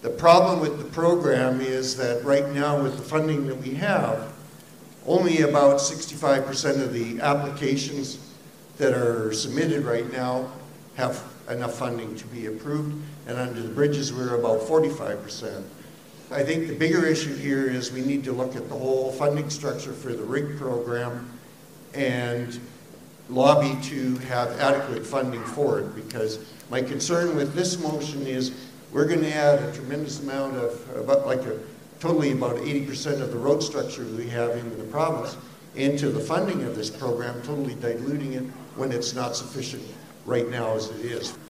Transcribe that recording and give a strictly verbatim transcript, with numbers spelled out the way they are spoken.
The problem with the program is that right now with the funding that we have, only about sixty-five percent of the applications that are submitted right now have enough funding to be approved, and under the bridges we're about forty-five percent. I think the bigger issue here is we need to look at the whole funding structure for the R I G program and lobby to have adequate funding for it, because my concern with this motion is we're going to add a tremendous amount of, about like a, totally about eighty percent of the road structure we have in the province into the funding of this program, totally diluting it when it's not sufficient right now as it is.